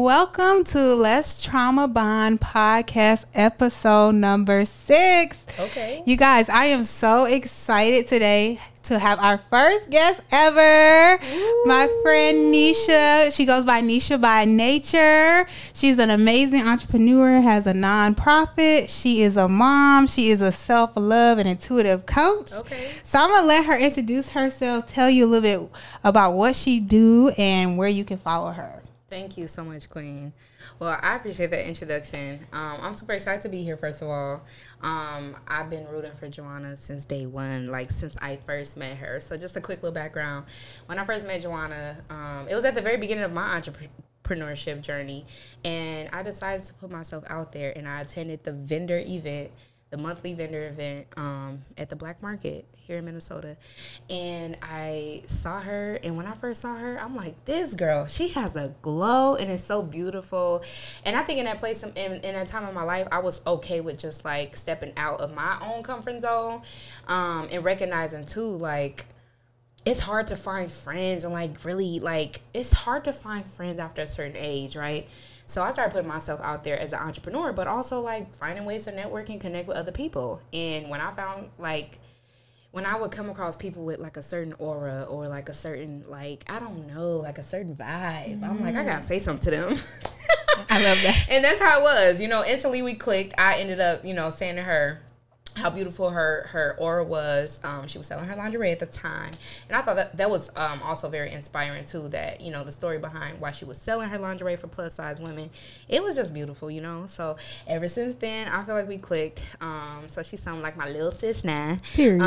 welcome to Let's Trauma Bond podcast episode number 6. Okay. You guys, I am so excited today to have our first guest ever. Ooh. My friend Nisha. She goes by Nisha by Nature. She's an amazing entrepreneur, has a nonprofit. She is a mom. She is a self-love and intuitive coach. Okay. So I'm going to let her introduce herself, tell you a little bit about what she do and where you can follow her. Thank you so much, Queen. Well, I appreciate that introduction. I'm super excited to be here, first of all. I've been rooting for Joanna since day one, like since I first met her. So just a quick little background. When I first met Joanna, it was at the very beginning of my entrepreneurship journey. And I decided to put myself out there, and I attended the vendor event, the monthly vendor event at the Black Market here in Minnesota. And I saw her, and when I first saw her, I'm like, this girl, she has a glow and it's so beautiful. And I think in that place, in that time of my life, I was okay with just like stepping out of my own comfort zone and recognizing too, like, it's hard to find friends and like really like, it's hard to find friends after a certain age, right? So I started putting myself out there as an entrepreneur, but also like finding ways to network and connect with other people. And when I found like, when I would come across people with like a certain aura or like a certain, like, I don't know, like a certain vibe, I'm like, I gotta say something to them. I love that. And that's how it was, instantly we clicked. I ended up, saying to her how beautiful her aura was. She was selling her lingerie at the time. And I thought that was also very inspiring too, that, the story behind why she was selling her lingerie for plus size women. It was just beautiful, So ever since then, I feel like we clicked. So she's something like my little sis now. Period.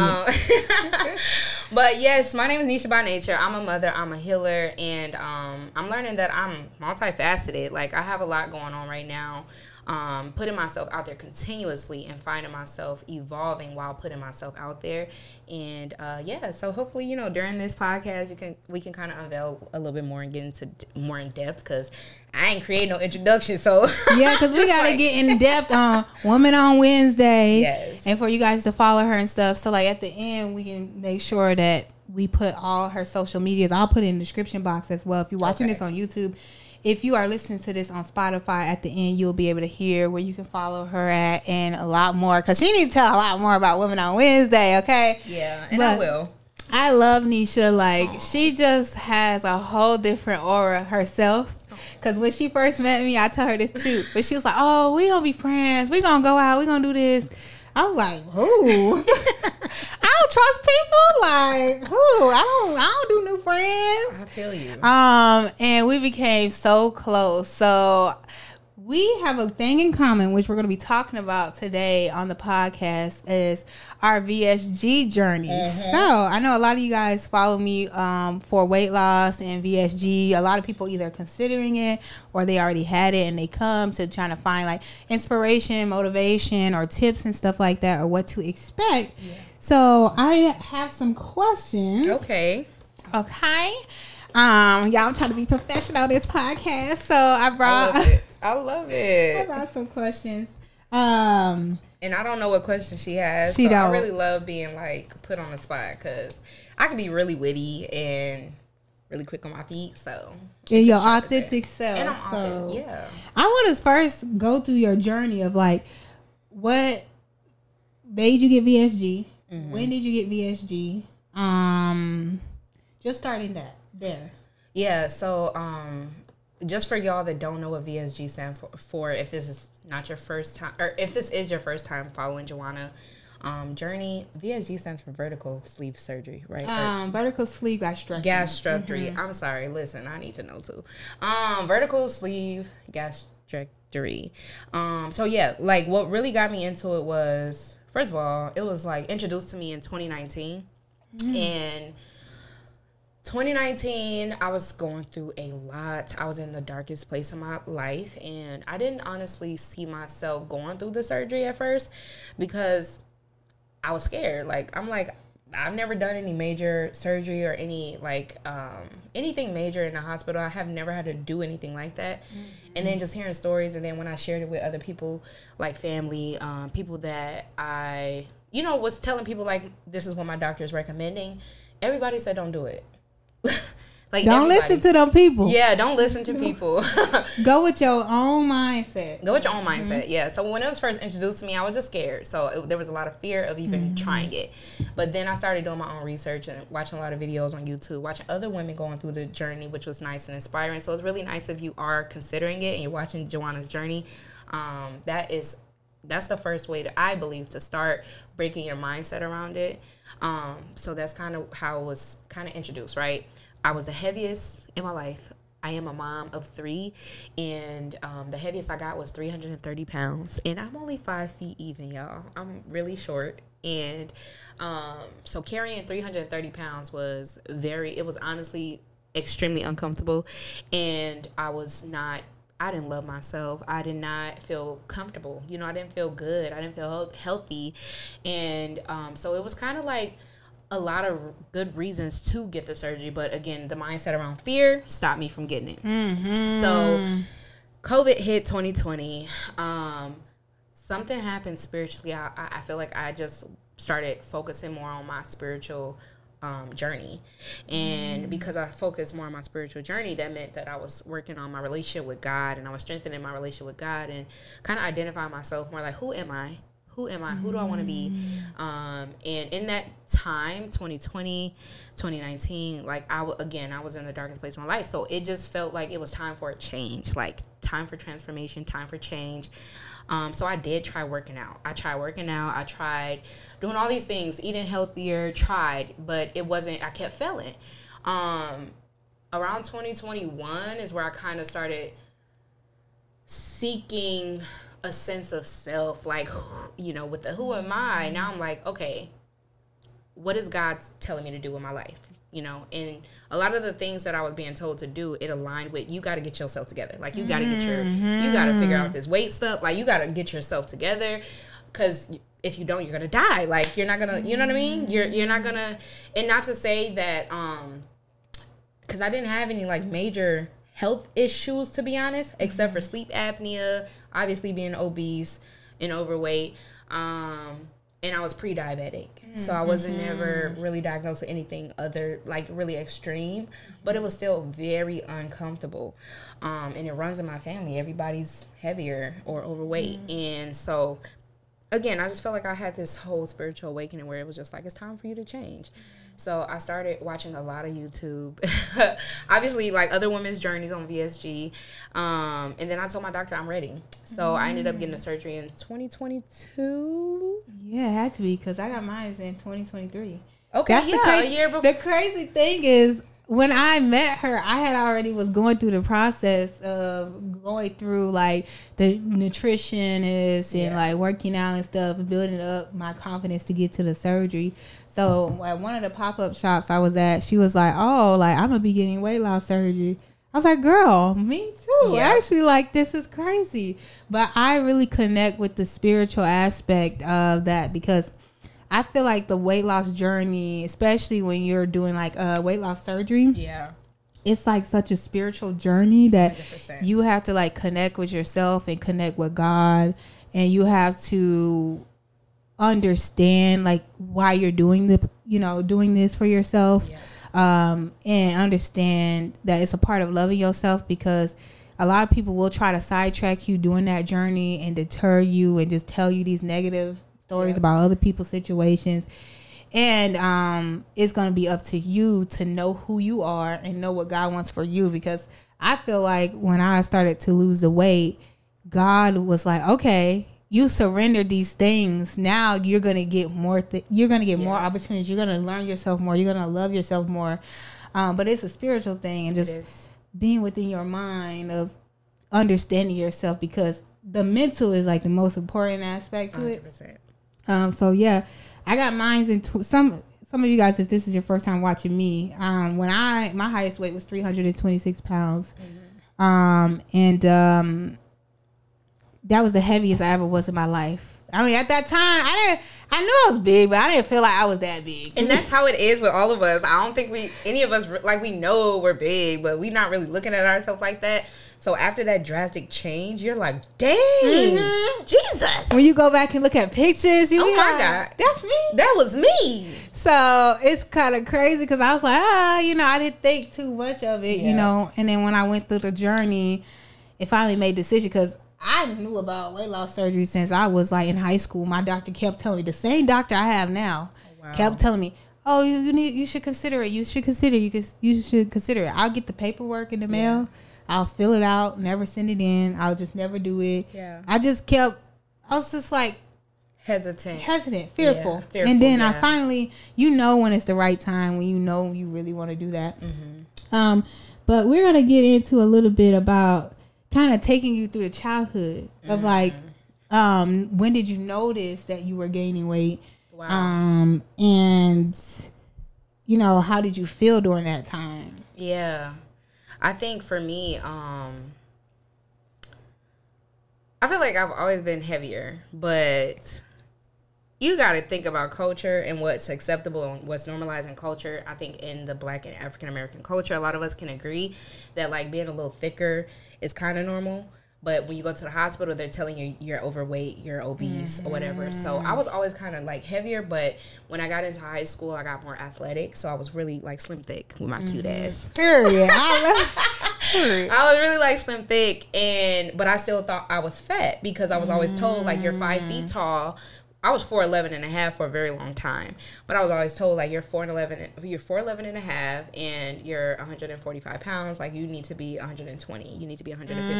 But yes, my name is Nisha by Nature. I'm a mother, I'm a healer, and I'm learning that I'm multifaceted. Like, I have a lot going on right now. Putting myself out there continuously and finding myself evolving while putting myself out there. And so hopefully, during this podcast, we can kind of unveil a little bit more and get into more in depth, because I ain't creating no introduction. So yeah, because we got to get in depth on Woman on Wednesday. Yes. And for you guys to follow her and stuff. So like at the end, we can make sure that we put all her social medias. I'll put it in the description box as well. If you're watching this on YouTube, if you are listening to this on Spotify, at the end, you'll be able to hear where you can follow her at and a lot more. Because she needs to tell a lot more about Women on Wednesday, okay? Yeah, and I will. I love Nisha. Like, she just has a whole different aura herself. Because when she first met me, I tell her this too. But she was like, oh, we going to be friends. We going to go out. We going to do this. I was like, who? I don't trust people. Like, who? I don't do new friends. I feel you. And we became so close. So we have a thing in common, which we're going to be talking about today on the podcast, is our VSG journey. Mm-hmm. So I know a lot of you guys follow me for weight loss and VSG. A lot of people either considering it or they already had it, and they come to trying to find like inspiration, motivation, or tips and stuff like that, or what to expect. Yeah. So I have some questions. Okay. Y'all, I'm trying to be professional on this podcast, so I love it. I brought some questions. And I don't know what questions she has. I really love being like put on the spot, because I can be really witty and really quick on my feet. So and your authentic self. And I'm yeah. I want to first go through your journey of like what made you get VSG. Mm-hmm. When did you get VSG? Just starting there. Yeah. So just for y'all that don't know what VSG stands for, if this is not your first time, or if this is your first time following Joanna journey, VSG stands for vertical sleeve surgery, right? Vertical sleeve gastrectomy. Gastrectomy. Mm-hmm. I'm sorry. Listen, I need to know too. Vertical sleeve gastrectomy. So yeah, like what really got me into it was, first of all, it was like introduced to me in 2019, and 2019, I was going through a lot. I was in the darkest place of my life, and I didn't honestly see myself going through the surgery at first because I was scared. Like, I'm like, I've never done any major surgery or any like anything major in the hospital. I have never had to do anything like that. Mm-hmm. And then just hearing stories, and then when I shared it with other people, like family, people that I, was telling people like, this is what my doctor is recommending, everybody said don't do it. Like, don't listen to them people. Yeah, don't listen to people. Go with your own mindset. Go with your own mindset. Yeah. So when it was first introduced to me, I was just scared. So there was a lot of fear of even trying it. But then I started doing my own research and watching a lot of videos on YouTube, watching other women going through the journey, which was nice and inspiring. So it's really nice if you are considering it and you're watching Joanna's journey. That's the first way that I believe to start breaking your mindset around it. So that's kind of how it was kind of introduced, right? I was the heaviest in my life. I am a mom of 3, and the heaviest I got was 330 pounds, and I'm only 5 feet even, y'all. I'm really short, and so carrying 330 pounds was honestly extremely uncomfortable, and I didn't love myself. I did not feel comfortable. I didn't feel good. I didn't feel healthy, and so it was kind of like a lot of good reasons to get the surgery, but again, the mindset around fear stopped me from getting it. So COVID hit 2020. Something happened spiritually. I feel like I just started focusing more on my spiritual journey, and because I focused more on my spiritual journey, that meant that I was working on my relationship with God, and I was strengthening my relationship with God, and kind of identifying myself more like, who am I? Who do I want to be? And in that time, 2020, 2019, like I was in the darkest place of my life. So it just felt like it was time for a change, like time for transformation, time for change. So I did try working out. I tried doing all these things, eating healthier, but it wasn't, I kept failing. Around 2021 is where I kind of started seeking a sense of self, like, with the who am I? Now I'm like, okay, what is God telling me to do in my life? And a lot of the things that I was being told to do, it aligned with, you got to get yourself together. Like, you got to you got to figure out this weight stuff. Like, you got to get yourself together, because if you don't, you're going to die. Like, you're not going to, you know what I mean? You're not going to, and not to say that, because I didn't have any like major health issues, to be honest, except for sleep apnea, obviously being obese and overweight, and I was pre-diabetic, so I wasn't never really diagnosed with anything other, like, really extreme, but it was still very uncomfortable, and it runs in my family. Everybody's heavier or overweight, and so again, I just felt like I had this whole spiritual awakening where it was just like, it's time for you to change. So I started watching a lot of YouTube, obviously, like, other women's journeys on VSG. And then I told my doctor I'm ready. So I ended up getting a surgery in 2022. Yeah, it had to be, because I got mine in 2023. Okay, that's a year before. The crazy thing is, when I met her, I had already was going through the process of going through, like, the nutritionist and like working out and stuff, and building up my confidence to get to the surgery. So at one of the pop-up shops I was at, she was like, oh, like, I'm gonna be getting weight loss surgery. I was like, girl, me too. Yeah. Actually, like, this is crazy. But I really connect with the spiritual aspect of that, because I feel like the weight loss journey, especially when you're doing like weight loss surgery, it's like such a spiritual journey that 100%. You have to like connect with yourself and connect with God, and you have to understand like why you're doing this for yourself, and understand that it's a part of loving yourself, because a lot of people will try to sidetrack you during that journey and deter you and just tell you these negative stories about other people's situations, and it's going to be up to you to know who you are and know what God wants for you. Because I feel like when I started to lose the weight, God was like, okay, you surrendered these things, now you're going to get more more opportunities, you're going to learn yourself more, you're going to love yourself more, but it's a spiritual thing, and just being within your mind of understanding yourself, because the mental is like the most important aspect to 100%. It. So yeah, I got mines in some of you guys, if this is your first time watching me, when my highest weight was 326 pounds. And that was the heaviest I ever was in my life. I mean, at that time, I knew I was big, but I didn't feel like I was that big. And that's how it is with all of us. I don't think any of us, like, we know we're big, but we're not really looking at ourselves like that. So after that drastic change, you're like, dang, Jesus. When you go back and look at pictures, you oh be my like, God, that's me. that was me. So it's kind of crazy because I was like, I didn't think too much of it, And then when I went through the journey, it finally made a decision because I knew about weight loss surgery since I was like in high school. My doctor kept telling me, the same doctor I have now, kept telling me, oh, you should consider it. You should consider it. I'll get the paperwork in the mail. I'll fill it out, never send it in. I'll just never do it. Yeah. I was just like hesitant, fearful. And then I finally, when it's the right time, when you really want to do that. Mm-hmm. But we're going to get into a little bit about kind of taking you through the childhood of like, when did you notice that you were gaining weight? Wow. And how did you feel during that time? Yeah. I think for me, I feel like I've always been heavier, but you got to think about culture and what's acceptable and what's normalized in culture. I think in the Black and African American culture, a lot of us can agree that like being a little thicker is kind of normal. But when you go to the hospital, they're telling you you're overweight, you're obese, or whatever. So I was always kind of like heavier. But when I got into high school, I got more athletic. So I was really like slim thick with my cute ass. Period. I was really like slim thick, but I still thought I was fat because I was always told like you're 5 feet tall. I was 4'11 and a half for a very long time, but I was always told like you're 4'11 and a half and you're 145 pounds. Like you need to be 120. You need to be 115.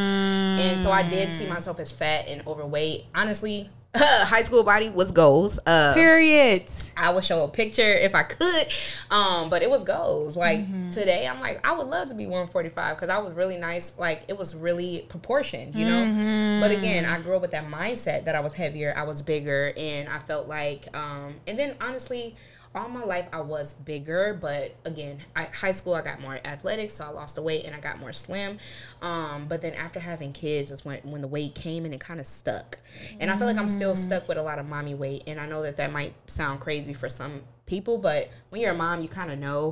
And so I did see myself as fat and overweight. Honestly, high school body was goals. Period. I would show a picture if I could, but it was goals. Like today, I'm like, I would love to be 145 because I was really nice. Like it was really proportioned, But again, I grew up with that mindset that I was heavier, I was bigger, and I felt like, and then honestly, all my life I was bigger, but again, high school I got more athletic, so I lost the weight and I got more slim. But then after having kids is when the weight came and it kind of stuck. And I feel like I'm still stuck with a lot of mommy weight, and I know that might sound crazy for some people, but when you're a mom, you kind of know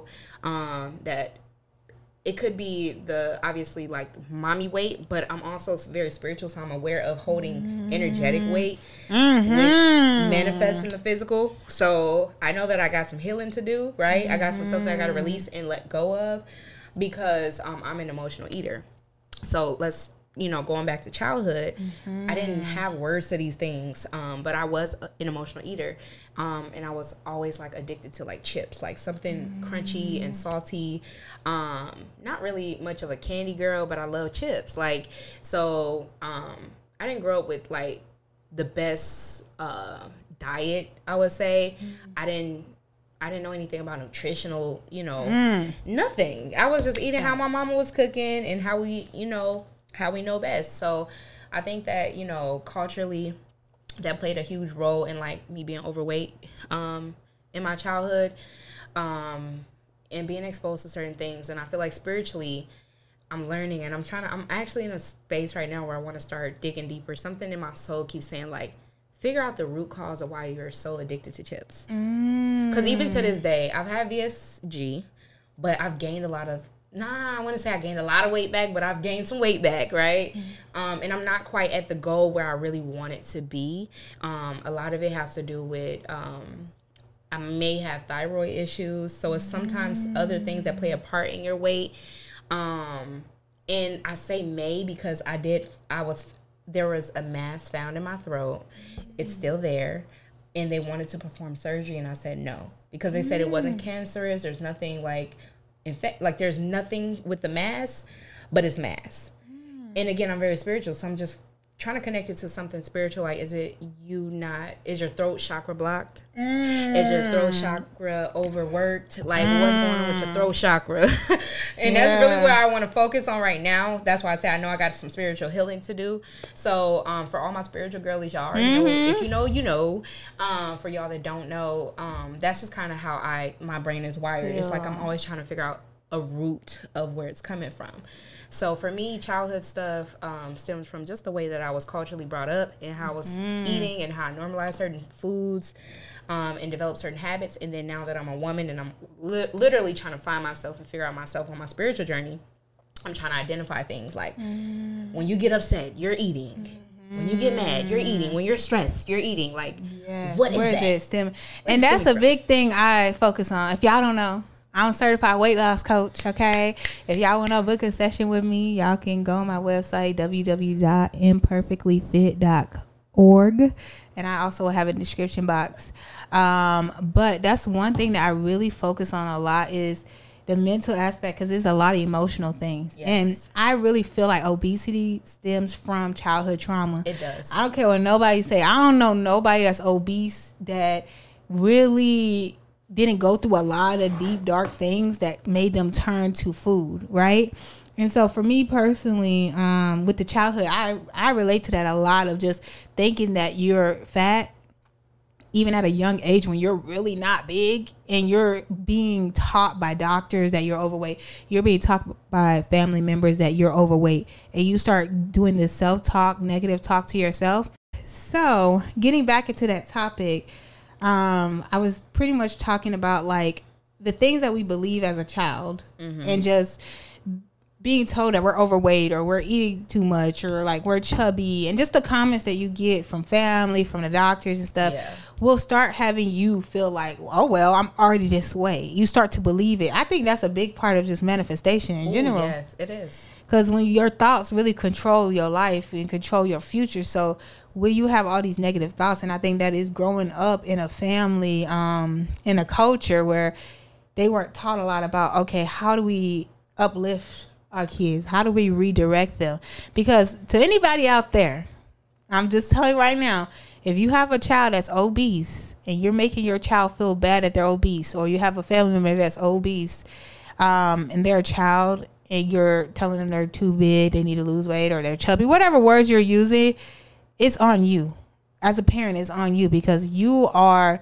that it could be obviously like mommy weight, but I'm also very spiritual, so I'm aware of holding energetic weight, which manifests in the physical. So I know that I got some healing to do, right? I got some stuff that I got to release and let go of because I'm an emotional eater. So let's, going back to childhood, I didn't have words to these things, but I was an emotional eater. And I was always like addicted to like chips, like something crunchy and salty. Not really much of a candy girl, but I love chips. Like, so I didn't grow up with like the best diet, I would say. I didn't know anything about nutritional, nothing. I was just eating how my mama was cooking and how we know best. So I think that, culturally that played a huge role in like me being overweight in my childhood and being exposed to certain things. And I feel like spiritually I'm learning and I'm actually in a space right now where I want to start digging deeper. Something in my soul keeps saying like, figure out the root cause of why you're so addicted to chips. Because even to this day, I've had VSG, but I've gained a lot of, I want to say I gained a lot of weight back, but I've gained some weight back, right? And I'm not quite at the goal where I really want it to be. A lot of it has to do with, I may have thyroid issues. So it's sometimes other things that play a part in your weight. And I say may because there was a mass found in my throat. It's still there. And they wanted to perform surgery. And I said no. Because they said it wasn't cancerous. There's nothing like, there's nothing with the mass, but it's mass. And again, I'm very spiritual. So I'm just trying to connect it to something spiritual. Like, is your throat chakra blocked? Is your throat chakra overworked? Like, what's going on with your throat chakra? And that's really where I want to focus on right now. That's why I say I know I got some spiritual healing to do. So, for all my spiritual girlies, y'all already know. If you know, you know. For y'all that don't know, that's just kind of how my brain is wired. It's like I'm always trying to figure out a root of where it's coming from. So for me, childhood stuff stems from just the way that I was culturally brought up and how I was eating and how I normalized certain foods and developed certain habits. And then now that I'm a woman and I'm literally trying to find myself and figure out myself on my spiritual journey, I'm trying to identify things like when you get upset, you're eating. When you get mad, you're eating. When you're stressed, you're eating. Like, what is that? It stem? And that's a big thing I focus on. If y'all don't know, I'm a certified weight loss coach, okay? If y'all want to book a session with me, y'all can go on my website, www.imperfectlyfit.org. And I also have a description box. But that's one thing that I really focus on a lot is the mental aspect, because there's a lot of emotional things. Yes. And I really feel like obesity stems from childhood trauma. It does. I don't care what nobody say. I don't know nobody that's obese that really didn't go through a lot of deep, dark things that made them turn to food, right? And so for me personally, with the childhood, I relate to that a lot of just thinking that you're fat, even at a young age when you're really not big and you're being taught by doctors that you're overweight, you're being taught by family members that you're overweight, and you start doing this self-talk, negative talk to yourself. So getting back into that topic, I was pretty much talking about like the things that we believe as a child and just being told that we're overweight or we're eating too much or like we're chubby, and just the comments that you get from family, from the doctors and stuff will start having you feel like, oh, well, I'm already this way. You start to believe it. I think that's a big part of just manifestation in general. Yes, it is. Because when your thoughts really control your life and control your future. So when you have all these negative thoughts, and I think that is growing up in a family, in a culture where they weren't taught a lot about, okay, how do we uplift our kids? How do we redirect them? Because to anybody out there, I'm just telling you right now, if you have a child that's obese and you're making your child feel bad that they're obese, or you have a family member that's obese and they're a child and you're telling them they're too big, they need to lose weight, or they're chubby, whatever words you're using, it's on you. As a parent, it's on you, because you are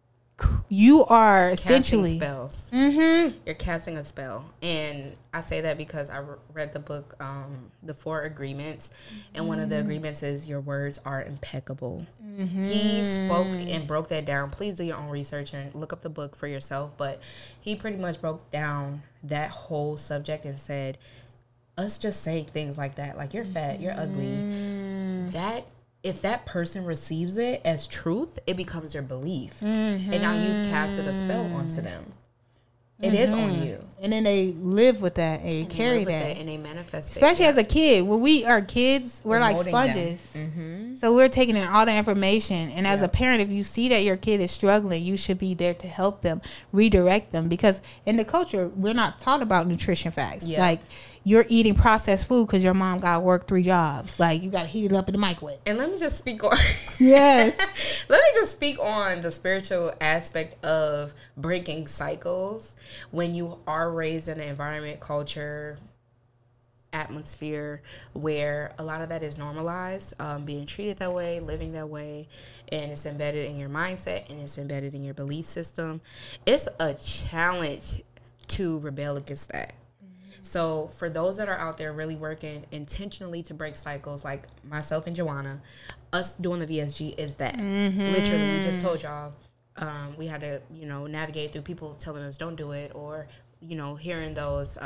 essentially casting spells. You're casting a spell. And I say that because I read the book, The 4 Agreements, and one of the agreements is your words are impeccable. He spoke and broke that down. Please do your own research and look up the book for yourself, but he pretty much broke down that whole subject and said, us just saying things like that, like you're fat, you're ugly, that if that person receives it as truth, it becomes their belief. And now you've casted a spell onto them. It is on you. And then they live with that and carry that. And they manifest it. Especially as a kid. When we are kids, we're like sponges. So we're taking in all the information. And as a parent, if you see that your kid is struggling, you should be there to help them, redirect them. Because in the culture, we're not taught about nutrition facts. Like, you're eating processed food because your mom got to work 3 jobs. Like, you got to heat it up in the microwave. And let me just speak on... Yes. Let me just speak on the spiritual aspect of breaking cycles. When you are raised in an environment, culture, atmosphere where a lot of that is normalized, being treated that way, living that way, and it's embedded in your mindset and it's embedded in your belief system, it's a challenge to rebel against that. So for those that are out there really working intentionally to break cycles, like myself and Joanna, us doing the VSG is that. Literally, we just told y'all we had to, navigate through people telling us don't do it, or, hearing those,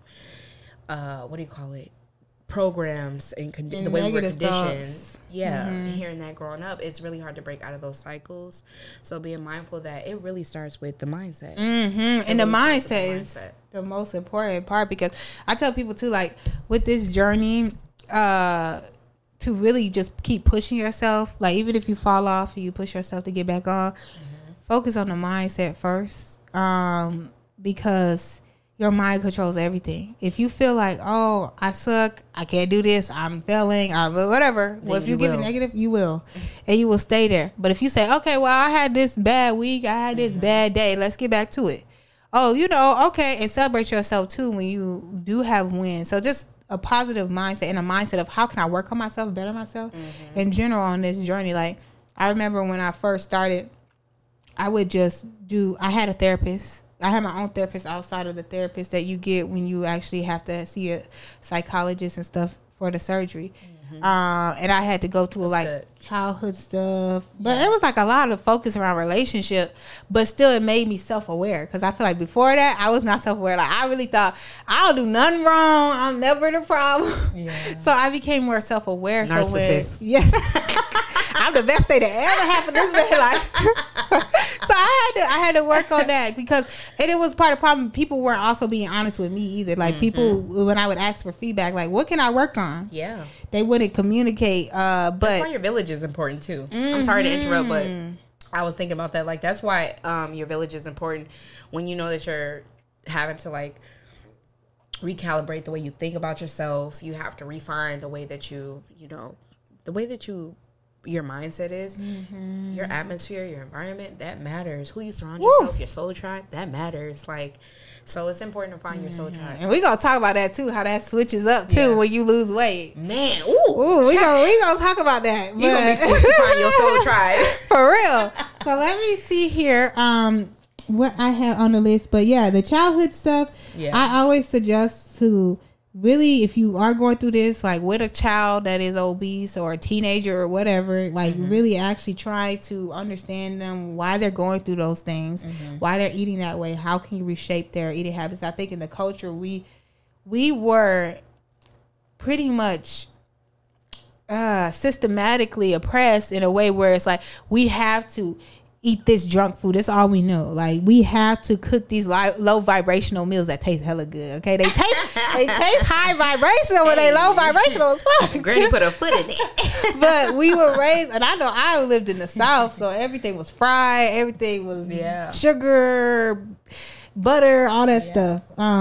programs and the way we were conditioned. Hearing that growing up, it's really hard to break out of those cycles. So being mindful that it really starts with the mindset. And the mindset is the most important part, because I tell people too, like with this journey, to really just keep pushing yourself. Like even if you fall off and you push yourself to get back on, focus on the mindset first, because your mind controls everything. If you feel like, oh, I suck, I can't do this, I'm failing, whatever. Well, if you give it negative, you will. And you will stay there. But if you say, okay, well, I had this bad week, I had this bad day, let's get back to it. Oh, okay. And celebrate yourself too when you do have wins. So just a positive mindset, and a mindset of how can I work on myself, better myself in general on this journey. Like I remember when I first started, I had a therapist. I had my own therapist outside of the therapist that you get when you actually have to see a psychologist and stuff for the surgery. And I had to go through childhood stuff, but it was like a lot of focus around relationship, but still it made me self-aware, because I feel like before that I was not self-aware. Like I really thought I don't do nothing wrong, I'm never the problem. So I became more self-aware. Narcissist. I'm the best thing that ever happened this man's life. So I had to work on that, because it was part of the problem. People weren't also being honest with me either. Like people, when I would ask for feedback, like what can I work on? Yeah, they wouldn't communicate. But that's why your village is important too. I'm sorry to interrupt, but I was thinking about that. Like that's why your village is important. When you know that you're having to like recalibrate the way you think about yourself, you have to refine the way that your mindset is, your atmosphere, your environment, that matters. Who you surround yourself, your soul tribe, that matters. Like, so it's important to find your soul tribe. And we gonna talk about that too, how that switches up too when you lose weight. Man, we gonna talk about that. You gonna be forced to find your soul tribe. For real. So let me see here what I have on the list. But yeah, the childhood stuff, I always suggest to really, if you are going through this, like with a child that is obese or a teenager or whatever, like really actually try to understand them, why they're going through those things, why they're eating that way, how can you reshape their eating habits. I think in the culture we were pretty much systematically oppressed in a way where it's like we have to eat this junk food. That's all we know. Like we have to cook these low vibrational meals that taste hella good. Okay, they taste high vibrational, but they low vibrational as fuck. Granny put her foot in it. But we were raised, and I know I lived in the South, so everything was fried. Everything was sugar, butter, all that stuff.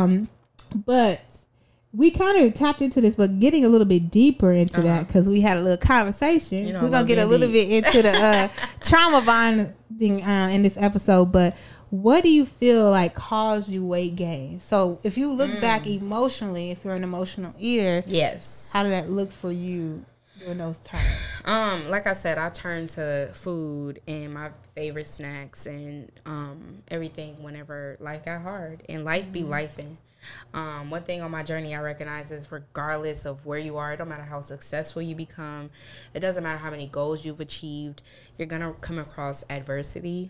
But we kind of tapped into this, but getting a little bit deeper into that, because we had a little conversation. We're going to get a little bit into the trauma bonding in this episode. But what do you feel like caused you weight gain? So if you look back emotionally, if you're an emotional eater, how did that look for you during those times? Like I said, I turned to food and my favorite snacks and everything whenever life got hard. And life be lifing. One thing on my journey I recognize is, regardless of where you are, it don't matter how successful you become, it doesn't matter how many goals you've achieved, you're gonna come across adversity.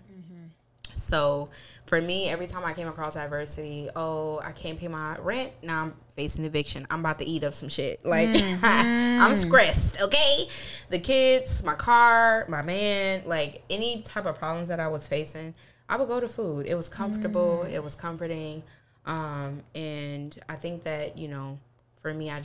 So for me, every time I came across adversity, I can't pay my rent, now I'm facing eviction, I'm about to eat up some shit, like I'm stressed, okay? The kids, my car, my man, like any type of problems that I was facing, I would go to food. It was comfortable, it was comforting. And I think that, for me, I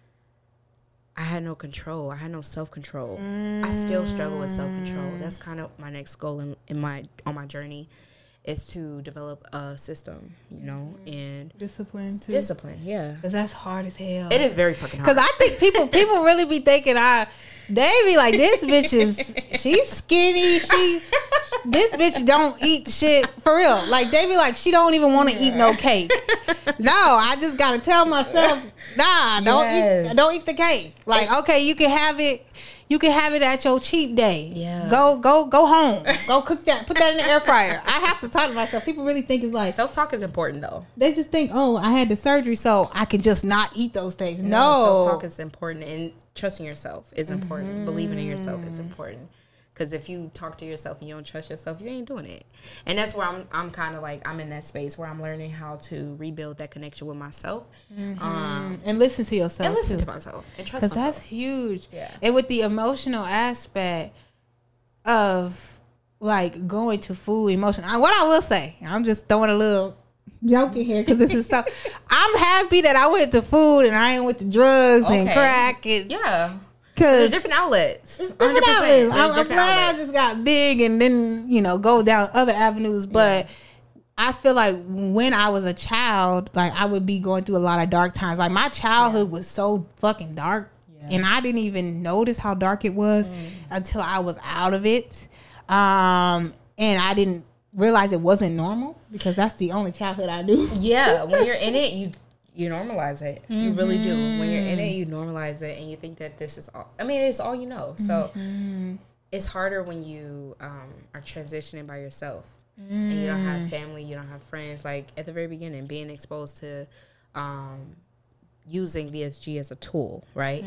had no control. I had no self-control. I still struggle with self-control. That's kind of my next goal on my journey, is to develop a system, and discipline too. Discipline, yeah. Because that's hard as hell. It is very fucking hard. Because I think people really be thinking they be like, this bitch she's skinny. This bitch don't eat shit for real. Like they be like, she don't even want to eat no cake. No, I just gotta tell myself, nah, don't eat the cake. Like, okay, you can have it. You can have it at your cheap day. Yeah. Go home. Go cook that. Put that in the air fryer. I have to talk to myself. People really think it's like, self-talk is important though. They just think, I had the surgery, so I can just not eat those things. No. Self-talk is important, and trusting yourself is important. Believing in yourself is important. Because if you talk to yourself and you don't trust yourself, you ain't doing it. And that's where I'm kind of like, I'm in that space where I'm learning how to rebuild that connection with myself. And listen to yourself. And listen to myself. And trust myself. Because that's huge. Yeah. And with the emotional aspect of like going to food, what I will say, I'm just throwing a little joke in here because this is so, I'm happy that I went to food and I ain't went to drugs and crack. And, There's different outlets. It's different outlets. I'm glad I just got big and then, go down other avenues. But I feel like when I was a child, like I would be going through a lot of dark times. Like my childhood was so fucking dark. And I didn't even notice how dark it was until I was out of it. And I didn't realize it wasn't normal, because that's the only childhood I knew. Yeah. When you're in it, you normalize it. You really do. When you're in it, you normalize it, and you think that this is all. I mean, it's all you know. So it's harder when you are transitioning by yourself, and you don't have family, you don't have friends. Like at the very beginning, being exposed to using VSG as a tool, right?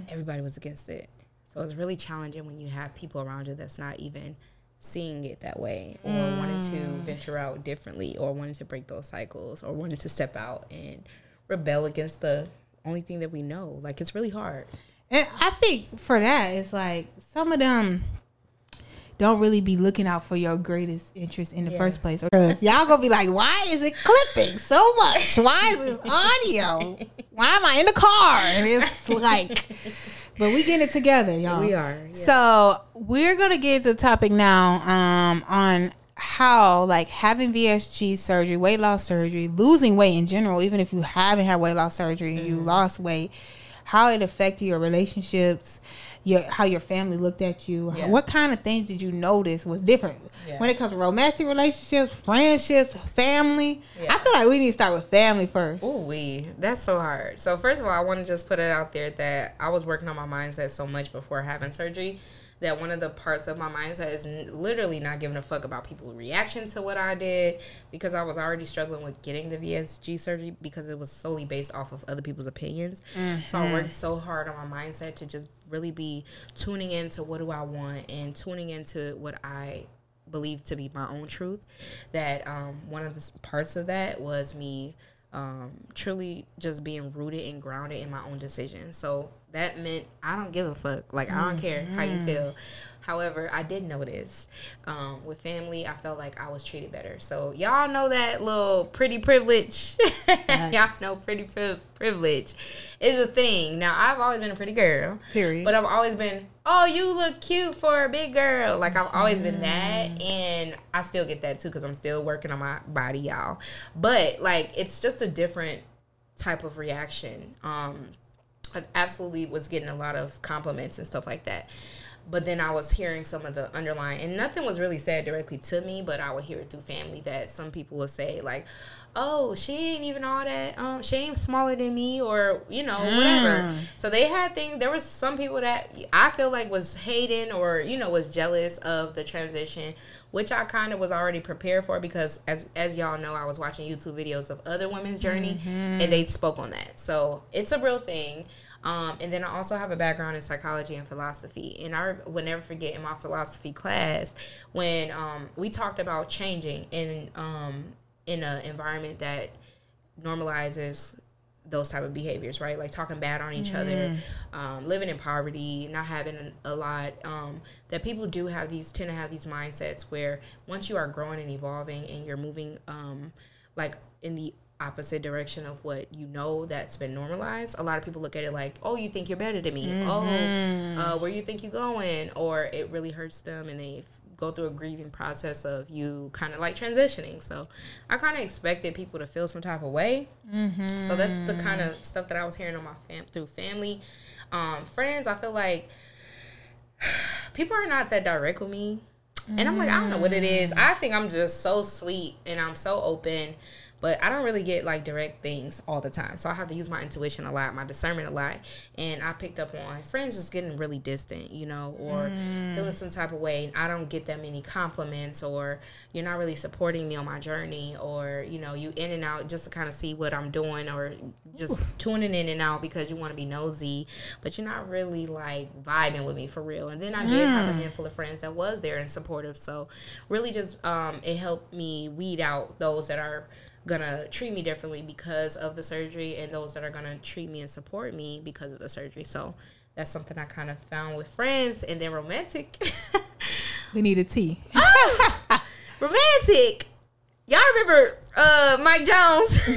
everybody was against it. So it's really challenging when you have people around you that's not even seeing it that way, or wanting to venture out differently, or wanting to break those cycles, or wanting to step out and rebel against the only thing that we know. Like, it's really hard. And I think for that, it's like some of them don't really be looking out for your greatest interest in the first place. Because y'all gonna be like, why is it clipping so much? Why is this audio? Why am I in the car? And it's like, but we getting it together, y'all. We are. Yeah. So we're gonna get into the topic now on how, like, having VSG surgery, weight loss surgery, losing weight in general, even if you haven't had weight loss surgery and you lost weight, how it affected your relationships, how your family looked at you. What kind of things did you notice was different when it comes to romantic relationships, friendships, family? I feel like we need to start with family first. That's so hard. So first of all, I want to just put it out there that I was working on my mindset so much before having surgery that one of the parts of my mindset is literally not giving a fuck about people's reaction to what I did, because I was already struggling with getting the VSG surgery because it was solely based off of other people's opinions. So I worked so hard on my mindset to just really be tuning into what do I want and tuning into what I believe to be my own truth. That one of the parts of that was me truly just being rooted and grounded in my own decisions. So that meant I don't give a fuck. Like, I don't care how you feel. However, I did notice with family, I felt like I was treated better. So y'all know that little pretty privilege. Y'all know pretty privilege is a thing. Now, I've always been a pretty girl. Period. But I've always been, oh, you look cute for a big girl. Like, I've always been that. And I still get that, too, because I'm still working on my body, y'all. But, like, it's just a different type of reaction. I absolutely was getting a lot of compliments and stuff like that. But then I was hearing some of the underlying, and nothing was really said directly to me, but I would hear it through family that some people would say, like, oh, she ain't even all that, she ain't smaller than me, or, you know, whatever. So they had things, there was some people that I feel like was hating or, you know, was jealous of the transition, which I kind of was already prepared for, because as y'all know, I was watching YouTube videos of other women's journey, and they spoke on that. So it's a real thing. And then I also have a background in psychology and philosophy. And I would never forget in my philosophy class when we talked about changing in an environment that normalizes those type of behaviors, right? Like talking bad on each other, living in poverty, not having a lot, that people tend to have these mindsets where once you are growing and evolving and you're moving like in the opposite direction of what you know that's been normalized, a lot of people look at it like, oh, you think you're better than me, where you think you're going, or it really hurts them and they go through a grieving process of you kind of like transitioning. So I kind of expected people to feel some type of way. So that's the kind of stuff that I was hearing on my through family. Friends, I feel like people are not that direct with me, and I'm like, I don't know what it is. I think I'm just so sweet and I'm so open, but I don't really get like direct things all the time. So I have to use my intuition a lot, my discernment a lot. And I picked up on friends just getting really distant, you know, or feeling some type of way. And I don't get that many compliments, or you're not really supporting me on my journey, or, you know, you in and out just to kind of see what I'm doing, or just tuning in and out because you want to be nosy, but you're not really like vibing with me for real. And then I did have a handful of friends that was there and supportive. So really just it helped me weed out those that are gonna treat me differently because of the surgery, and those that are gonna treat me and support me because of the surgery. So that's something I kind of found with friends. And then romantic. We need a tea. Romantic. Y'all remember Mike Jones?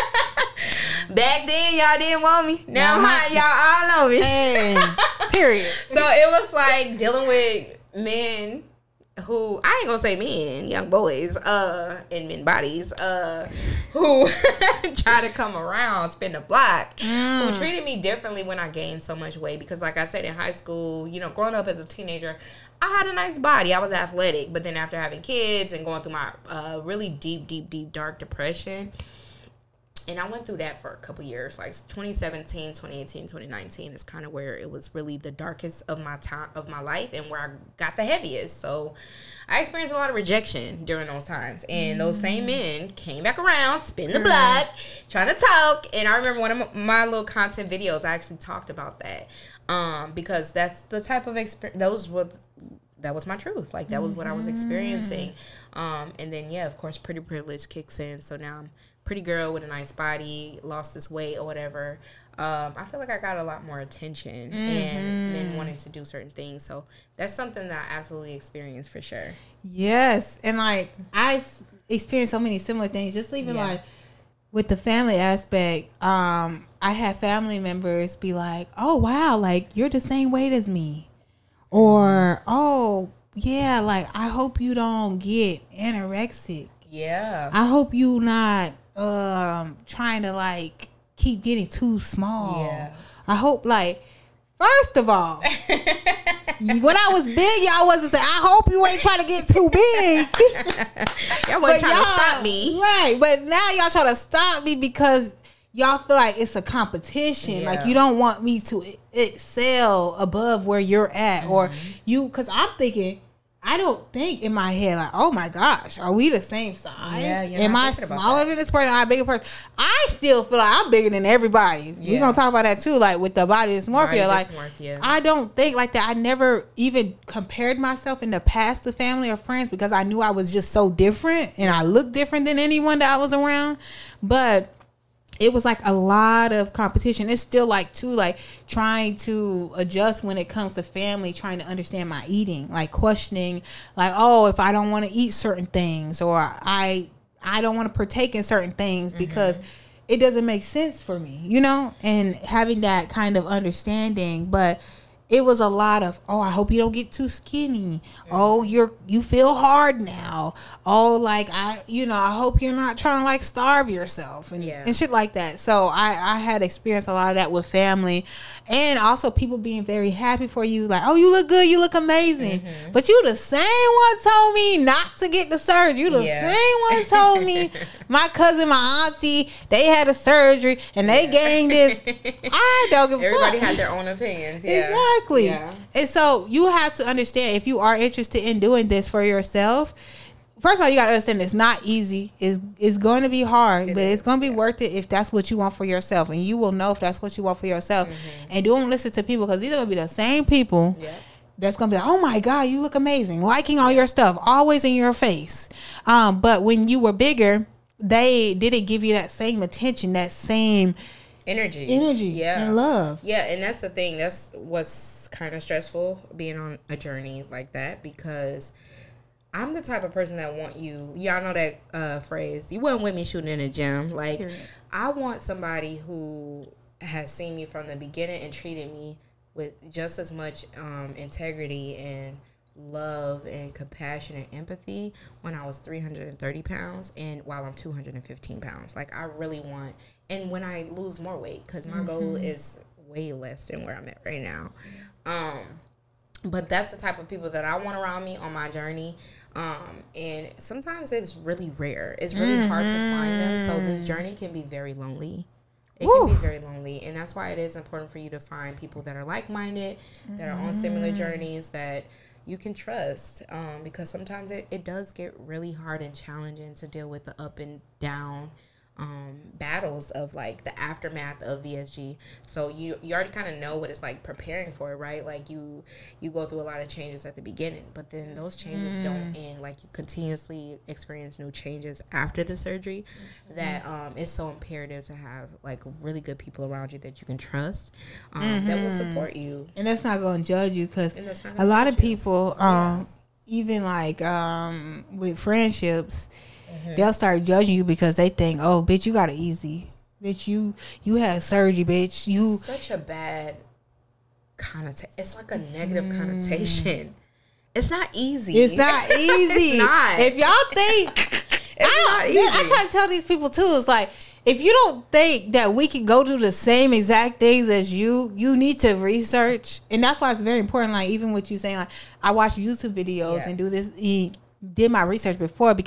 Back then, y'all didn't want me. Now y'all all know me. Period. So it was like dealing with men who, I ain't gonna say men, young boys, in men bodies, who try to come around, spin the block, who treated me differently when I gained so much weight. Because like I said, in high school, you know, growing up as a teenager, I had a nice body. I was athletic. But then after having kids and going through my really deep, dark depression, And I went through that for a couple years, like 2017, 2018, 2019 is kind of where it was really the darkest of my time of my life and where I got the heaviest. So I experienced a lot of rejection during those times. And those same men came back around, spin the block, trying to talk. And I remember one of my little content videos, I actually talked about that. Because that's the type of experience, that was my truth. Like, that was what I was experiencing. And then, yeah, of course, pretty privilege kicks in. So now I'm pretty girl with a nice body, lost this weight or whatever. I feel like I got a lot more attention and men wanting to do certain things. So that's something that I absolutely experienced for sure. Yes. And like, I experienced so many similar things, just even like with the family aspect. I had family members be like, oh, wow, like you're the same weight as me. Or, oh, yeah, like I hope you don't get anorexic. Yeah. I hope you not trying to like keep getting too small. Yeah. I hope, like, first of all, when I was big, y'all wasn't saying, I hope you ain't trying to get too big. Y'all wasn't trying to stop me. Right. But now y'all trying to stop me because y'all feel like it's a competition. Yeah. Like you don't want me to excel above where you're at. Or you, because I'm thinking, I don't think in my head like, oh my gosh, are we the same size? Yeah, am I smaller than this person? Am I a bigger person? I still feel like I'm bigger than everybody. Yeah. We're gonna talk about that too, like with the body dysmorphia. I don't think like that. I never even compared myself in the past to family or friends because I knew I was just so different and I looked different than anyone that I was around. But it was like a lot of competition. It's still like too, like trying to adjust when it comes to family, trying to understand my eating, like questioning, like, oh, if I don't want to eat certain things, or I don't want to partake in certain things because it doesn't make sense for me, you know, and having that kind of understanding. But it was a lot of, oh, I hope you don't get too skinny. Oh, you feel hard now. Oh, like I hope you're not trying to like starve yourself and shit like that. So I had experienced a lot of that with family, and also people being very happy for you. Like, oh, you look good, you look amazing. But you the same one told me not to get the surgery. You the same one told me my cousin, my auntie, they had a surgery and they gained this. I don't give a fuck. Everybody had their own opinions. Yeah. Exactly. Yeah. And so you have to understand, if you are interested in doing this for yourself, first of all, you got to understand it's not easy. It's going to be hard, but it's going to be worth it if that's what you want for yourself. And you will know if that's what you want for yourself. And don't listen to people, because these are going to be the same people that's going to be like, oh my God, you look amazing, liking all your stuff, always in your face. But when you were bigger, they didn't give you that same attention, that same energy and love. Yeah, and that's the thing. That's what's kind of stressful, being on a journey like that, because I'm the type of person that want you. Y'all know that phrase, you wasn't with me shooting in the gym. Like, I want somebody who has seen me from the beginning and treated me with just as much integrity and love and compassion and empathy when I was 330 pounds and while I'm 215 pounds. Like, I really want, and when I lose more weight, because my goal is way less than where I'm at right now. But that's the type of people that I want around me on my journey. And sometimes it's really rare. It's really hard to find them. So this journey can be very lonely. It can be very lonely. And that's why it is important for you to find people that are like-minded, that are on similar journeys, that you can trust. Because sometimes it does get really hard and challenging to deal with the up and down battles of like the aftermath of VSG. So you already kind of know what it's like preparing for it, right? Like you go through a lot of changes at the beginning, but then those changes don't end. Like, you continuously experience new changes after the surgery. That it's so imperative to have like really good people around you that you can trust, that will support you, and that's not going to judge you, because a lot of people even like with friendships, they'll start judging you because they think, oh, bitch, you got it easy. Bitch, you had surgery, bitch. You such a bad connotation. It's like a negative connotation. It's not easy. It's not easy. It's not. If y'all think, it's not easy. I try to tell these people too. It's like, if you don't think that we can go do the same exact things as you need to research. And that's why it's very important. Like, even what you saying, like, I watch YouTube videos and do this. Did my research before, because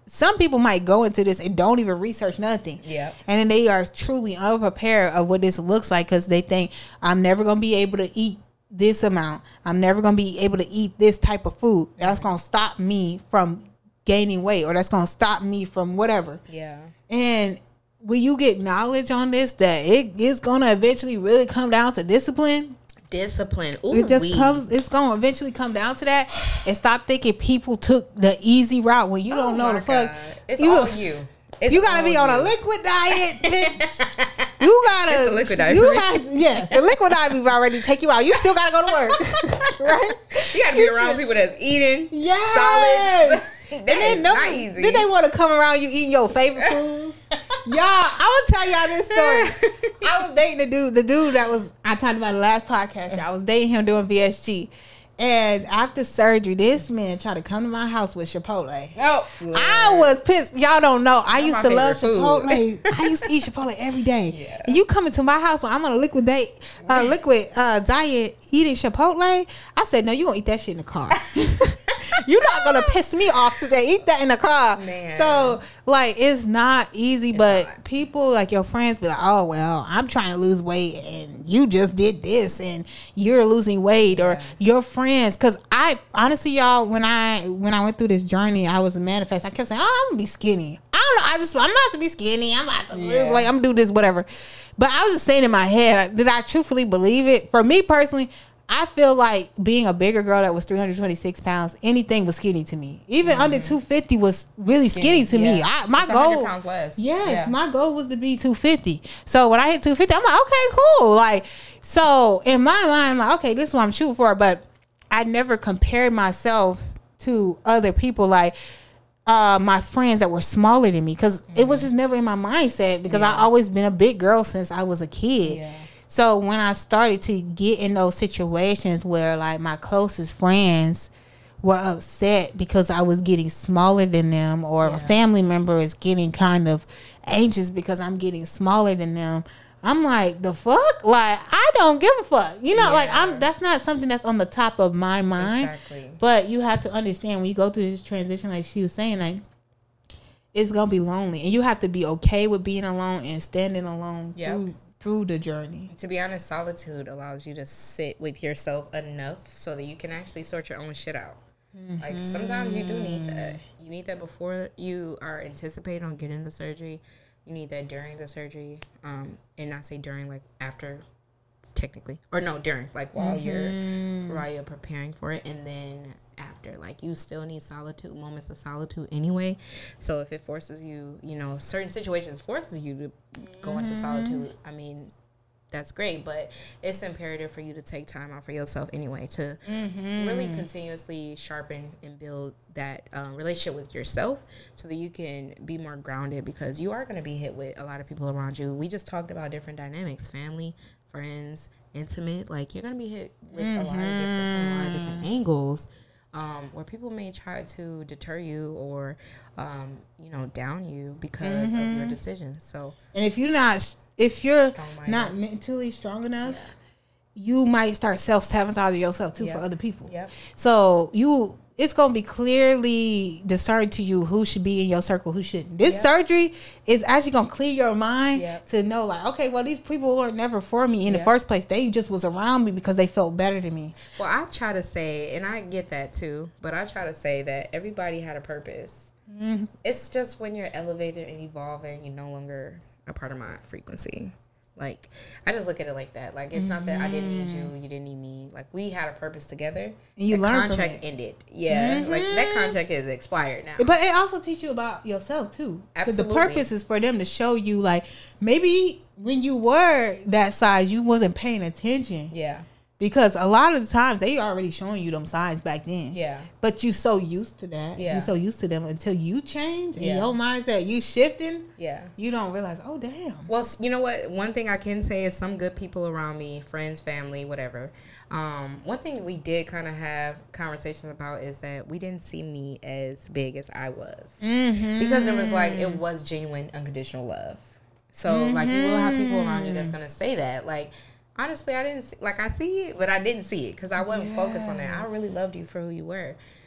some people might go into this and don't even research nothing. Yeah. And then they are truly unprepared of what this looks like because they think, I'm never going to be able to eat this amount. I'm never going to be able to eat this type of food. That's going to stop me from gaining weight, or that's going to stop me from whatever. Yeah. And when you get knowledge on this, that it is going to eventually really come down to discipline. Ooh, it just comes. It's going to eventually come down to that. And stop thinking people took the easy route when you don't know the fuck. It's all you. You gotta be on a liquid diet, bitch. You gotta. It's the liquid diet. The liquid diet will already take you out. You still gotta go to work, right? You gotta be around people that's eating solids. And then they want to come around you eating your favorite foods. Y'all, I will tell y'all this story. I was dating the dude that was, I talked about the last podcast. Y'all. I was dating him doing VSG. And after surgery, this man tried to come to my house with Chipotle. Oh, I was pissed. Y'all don't know. I used to love Chipotle. I used to eat Chipotle every day. Yeah. And you coming to my house when I'm on a liquid diet eating Chipotle? I said, no, you gonna eat that shit in the car. You're not gonna piss me off today. Eat that in the car. Man. So like, it's not easy, but people like your friends be like, oh well, I'm trying to lose weight and you just did this and you're losing weight, or your friends. Because I honestly, y'all, when I went through this journey, I was a manifest. I kept saying, oh, I'm gonna be skinny. I don't know. I'm about to be skinny. I'm about to lose weight. I'm gonna do this, whatever. But I was just saying in my head, did I truthfully believe it? For me personally, I feel like being a bigger girl that was 326 pounds, anything was skinny to me. Even under 250 was really skinny to me. My goal, 100 pounds less. Yes, my goal was to be 250. So when I hit 250, I'm like, okay, cool. Like, so in my mind, I'm like, okay, this is what I'm shooting for. But I never compared myself to other people, like my friends that were smaller than me, because it was just never in my mindset, because I always been a big girl since I was a kid. Yeah. So when I started to get in those situations where like my closest friends were upset because I was getting smaller than them, or a family member is getting kind of anxious because I'm getting smaller than them, I'm like, the fuck? Like, I don't give a fuck. You know, like that's not something that's on the top of my mind. Exactly. But you have to understand, when you go through this transition, like she was saying, like, it's gonna be lonely, and you have to be okay with being alone and standing alone through the journey. To be honest, solitude allows you to sit with yourself enough so that you can actually sort your own shit out. Mm-hmm. Like, sometimes you do need that. You need that before you are anticipating on getting the surgery. You need that during the surgery, and not say during, like after, technically, or no, during, like while you're preparing for it, and then after. Like, you still need solitude, moments of solitude anyway. So if it forces you, you know, certain situations forces you to go into solitude, I mean, that's great, but it's imperative for you to take time out for yourself anyway, to really continuously sharpen and build that relationship with yourself, so that you can be more grounded, because you are going to be hit with a lot of people around you. We just talked about different dynamics: family, friends, intimate. Like, you're going to be hit with a lot of different angles, where people may try to deter you or you know, down you because of your decisions. So, and if you're not mentally strong enough, you might start self-sabotaging yourself too for other people. Yep. So it's going to be clearly discerned to you who should be in your circle, who shouldn't. This surgery is actually going to clear your mind to know, like, okay, well, these people were never for me in the first place. They just was around me because they felt better than me. Well, I try to say, and I get that too, but I try to say that everybody had a purpose. Mm-hmm. It's just when you're elevated and evolving, you're no longer a part of my frequency. Like, I just look at it like that. Like, it's not that I didn't need you, you didn't need me. Like, we had a purpose together. And you learned from it. The contract ended. Yeah. Like, that contract is expired now. But it also teaches you about yourself too. Absolutely. The purpose is for them to show you, like, maybe when you were that size, you wasn't paying attention. Yeah. Because a lot of the times they already showing you them signs back then. Yeah. But you so used to that. Yeah. You so used to them until you change and your mindset, you shifting. Yeah. You don't realize, oh, damn. Well, you know what? One thing I can say is some good people around me, friends, family, whatever. One thing we did kind of have conversations about is that we didn't see me as big as I was. Mm-hmm. Because it was like, it was genuine, unconditional love. So, like, you will have people around you that's going to say that. Like, honestly, I didn't see, like, I see it, but I didn't see it because I wasn't focused on that. I really loved you for who you were.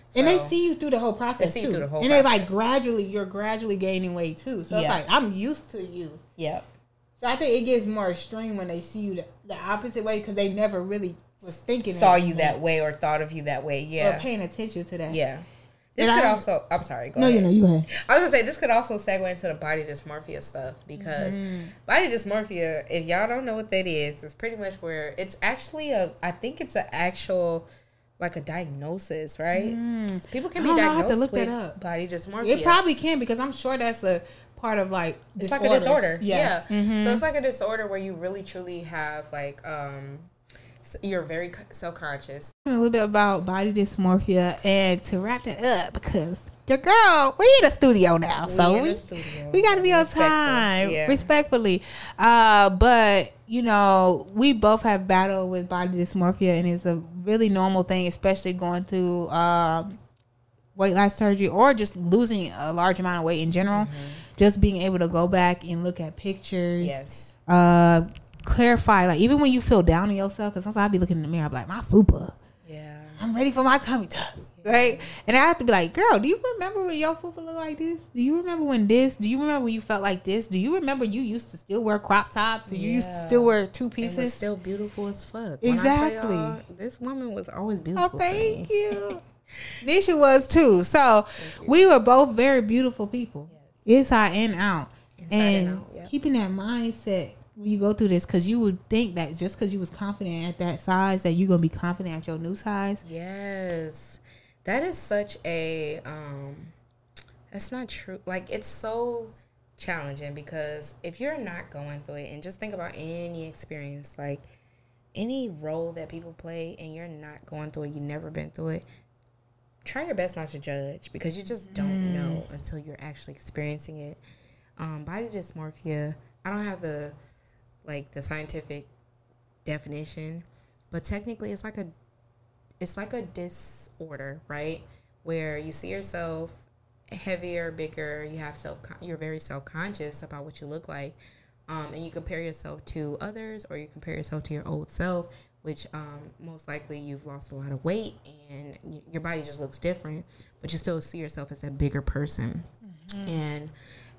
And they see you through the whole process too. And they like you're gradually gaining weight too. So it's like, I'm used to you. Yep. So I think it gets more extreme when they see you the opposite way because they never really was thinking saw you that way or thought of you that way. Yeah. Or paying attention to that. Yeah. This could also, I'm sorry, go ahead. You go ahead. I was going to say, this could also segue into the body dysmorphia stuff because body dysmorphia, if y'all don't know what that is pretty much where it's actually I think it's an actual, like a diagnosis, right? People can be diagnosed with body dysmorphia. It probably can because I'm sure that's a part of like it's like a disorder. Yes. Yeah. So it's like a disorder where you really truly have like you're very self-conscious. A little bit about body dysmorphia, and to wrap that up, because your girl, we in the studio now, so we got to be on time, respectfully. But you know, we both have battled with body dysmorphia, and it's a really normal thing, especially going through weight loss surgery or just losing a large amount of weight in general. Just being able to go back and look at pictures. Clarify, like even when you feel down on yourself, because sometimes I be looking in the mirror, I'm like, my fupa, I'm ready for my tummy tuck, right? And I have to be like, girl, do you remember when your fupa looked like this? Do you remember when this? Do you remember when you felt like this? Do you remember you used to still wear crop tops and you used to still wear two pieces? It was still beautiful as fuck. Exactly. This woman was always beautiful. Oh, thank you. Nisha was too. So we were both very beautiful people, inside and out. Keeping that mindset when you go through this, because you would think that just because you was confident at that size that you're gonna be confident at your new size. Yes, that is such a that's not true. Like, it's so challenging because if you're not going through it, and just think about any experience, like any role that people play, and you're not going through it, you've never been through it, try your best not to judge, because you just don't know until you're actually experiencing it. Body dysmorphia, I don't have the scientific definition, but technically it's like a disorder, right? Where you see yourself heavier, bigger, you're very self-conscious about what you look like, and you compare yourself to others, or you compare yourself to your old self, which most likely you've lost a lot of weight and your body just looks different, but you still see yourself as a bigger person. And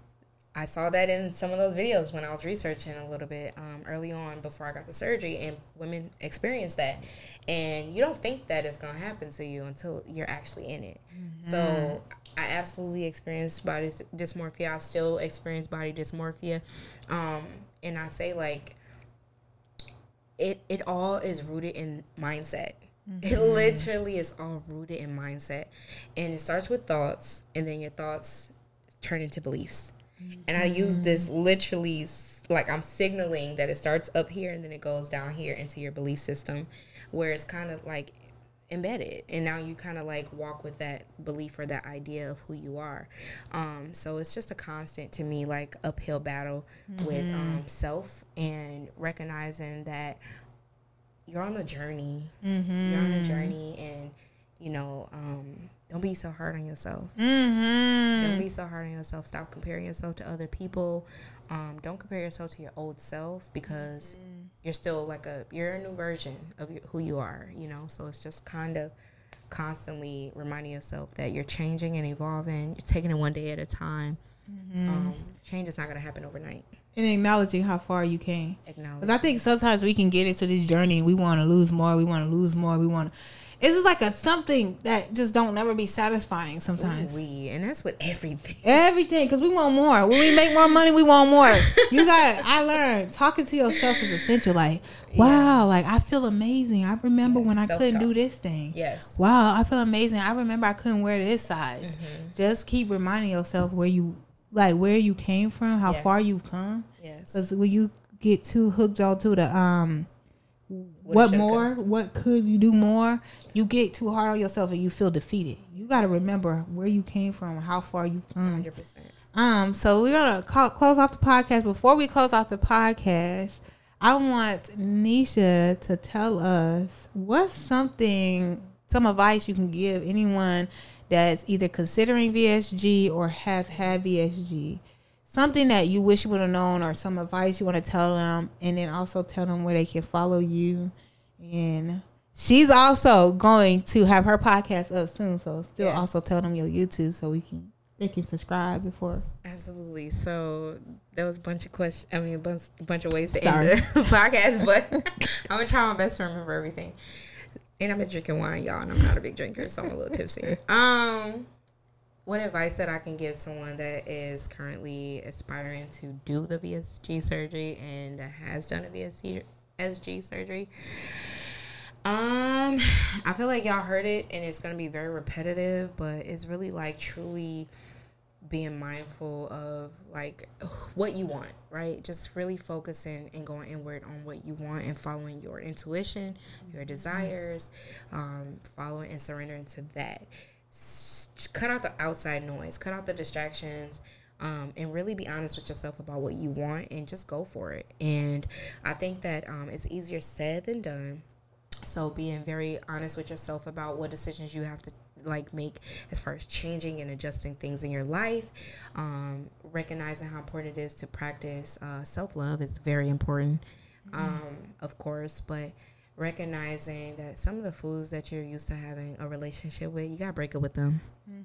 I saw that in some of those videos when I was researching a little bit early on before I got the surgery, and women experience that. And you don't think that it's going to happen to you until you're actually in it. So I absolutely experienced body dysmorphia. I still experience body dysmorphia. And I say, like, it all is rooted in mindset. It literally is all rooted in mindset. And it starts with thoughts, and then your thoughts turn into beliefs. And I use this literally, like I'm signaling that it starts up here and then it goes down here into your belief system, where it's kind of like embedded. And now you kind of like walk with that belief or that idea of who you are. So it's just a constant, to me, like uphill battle with self, and recognizing that you're on a journey. You're on a journey, and, you know, don't be so hard on yourself. Don't be so hard on yourself. Stop comparing yourself to other people. Don't compare yourself to your old self, because you're still you're a new version of who you are, you know? So it's just kind of constantly reminding yourself that you're changing and evolving. You're taking it one day at a time. Change is not going to happen overnight. And acknowledging how far you came. Because I think sometimes we can get into this journey and we want to lose more. It's just like something that just don't never be satisfying sometimes. And that's with everything. Everything, because we want more. When we make more money, we want more. I learned talking to yourself is essential. Like, wow, like I feel amazing. I remember when I couldn't do this thing. Yes. Wow, I feel amazing. I remember I couldn't wear this size. Just keep reminding yourself where you came from, how far you've come. Yes. Because when you get too hooked on to the what could you do more, you get too hard on yourself and you feel defeated. You got to remember where you came from, how far you've come. 100%. So we're gonna close off the podcast. Before we close off the podcast, I want Nisha to tell us what's some advice you can give anyone that's either considering VSG or has had VSG. Something that you wish you would have known, or some advice you want to tell them, and then also tell them where they can follow you and she's also going to have her podcast up soon. So still Yes. also tell them your YouTube so they can subscribe before. Absolutely. So there was a bunch of questions. I mean, a bunch of ways to Sorry. end the podcast, but I'm gonna try my best to remember everything. And I've been drinking wine, y'all, and I'm not a big drinker, so I'm a little tipsy. What advice that I can give someone that is currently aspiring to do the VSG surgery and that has done a VSG surgery? I feel like y'all heard it, and it's gonna be very repetitive, but it's really like truly being mindful of like what you want, right? Just really focusing and going inward on what you want and following your intuition, your desires, following and surrendering to that. Cut out the outside noise, cut out the distractions, and really be honest with yourself about what you want and just go for it. And I think that it's easier said than done. So being very honest with yourself about what decisions you have to like make as far as changing and adjusting things in your life, recognizing how important it is to practice self-love is very important, of course, but recognizing that some of the foods that you're used to having a relationship with, you gotta break up with them.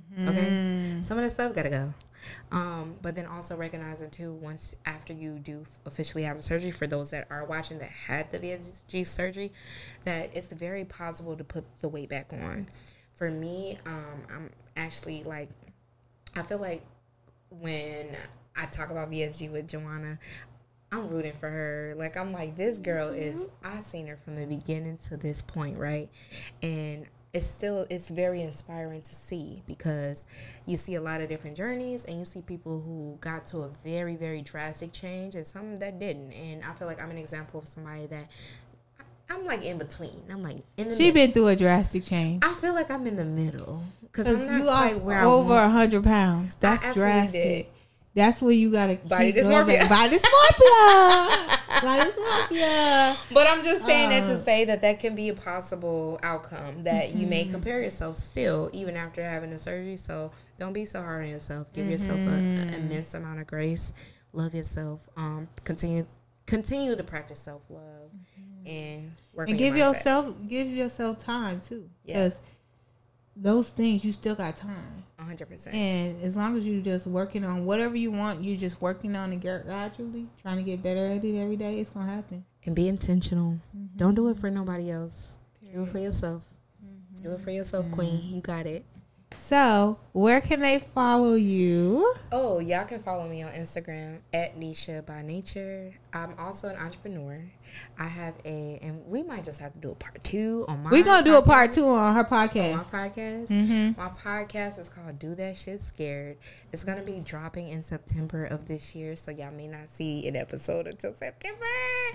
Okay, some of that stuff gotta go. But then also recognizing too, once after you do officially have a surgery, for those that are watching that had the VSG surgery, that it's very possible to put the weight back on. For me, I'm actually like, I feel like when I talk about VSG with Joanna, I'm rooting for her. Like, I'm like, this girl is, I've seen her from the beginning to this point, right? And it's very inspiring to see, because you see a lot of different journeys and you see people who got to a very, very drastic change and some that didn't. And I feel like I'm an example of somebody that I'm like in between. I'm like in the She been through a drastic change. I feel like I'm in the middle Because I'm you not lost quite where over I want. 100 pounds. That's absolutely drastic. did. That's where you gotta Body keep dysmorphia. Body dysmorphia. Body dysmorphia. But I'm just saying that to say that can be a possible outcome, that you may compare yourself still even after having a surgery. So don't be so hard on yourself. Give yourself an immense amount of grace. Love yourself. Continue to practice self-love and work And on your mindset. give yourself time too. Yeah. Because those things, you still got time. 100%. And as long as you just working on whatever you want, you're just working on it gradually, trying to get better at it every day, it's gonna happen. And be intentional. Don't do it for nobody else. Do it for yourself. Do it for yourself, queen. You got it. So, where can they follow you? Oh, y'all can follow me on Instagram at Nisha by Nature. I'm also an entrepreneur. I have and we might just have to do a part 2 on my We're going to do a podcast. part 2 on her On podcast. my podcast. My podcast is called Do That Shit Scared. It's going to be dropping in September of this year, so y'all may not see an episode until September.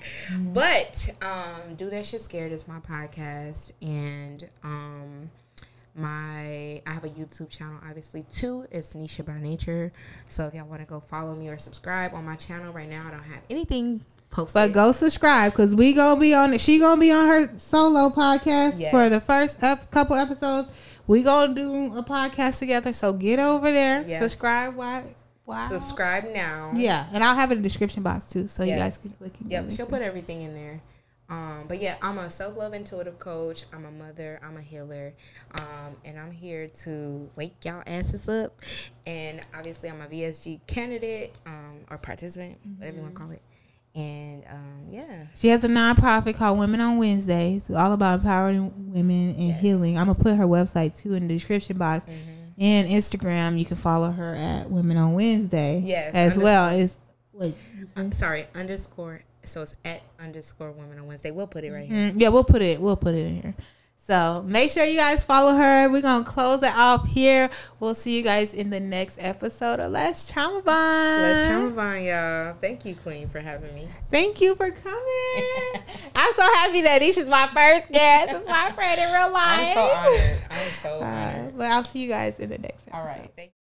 But Do That Shit Scared is my podcast, and I have a YouTube channel, obviously, too. It's Nisha by Nature. So if y'all want to go follow me or subscribe on my channel right now, I don't have anything posted. But go subscribe, because we going to be on it. She going to be on her solo podcast for the first couple episodes. We going to do a podcast together, so get over there. Yes. Subscribe. Wow. Subscribe now. Yeah, and I'll have it in the description box, too, so you guys can click it. Yep, she'll put everything in there. But yeah, I'm a self-love intuitive coach. I'm a mother. I'm a healer. And I'm here to wake y'all asses up. And obviously, I'm a VSG candidate or participant, whatever you want to call it. And yeah. She has a nonprofit called Women on Wednesdays. It's all about empowering women and healing. I'm going to put her website, too, in the description box. And Instagram, you can follow her at Women on Wednesday. Yes. As well. It's wait, you said? Sorry, _ So it's at _ Women on Wednesday. We'll put it right here. Yeah, we'll put it in here. So make sure you guys follow her. We're gonna close it off here. We'll see you guys in the next episode of Let's Trauma Bond. Let's trauma bond, y'all. Thank you, Queen, for having me. Thank you for coming. I'm so happy that Nisha's my first guest. It's my friend in real life. I'm so honored. I'm so honored. But I'll see you guys in the next episode. All right. Thank you.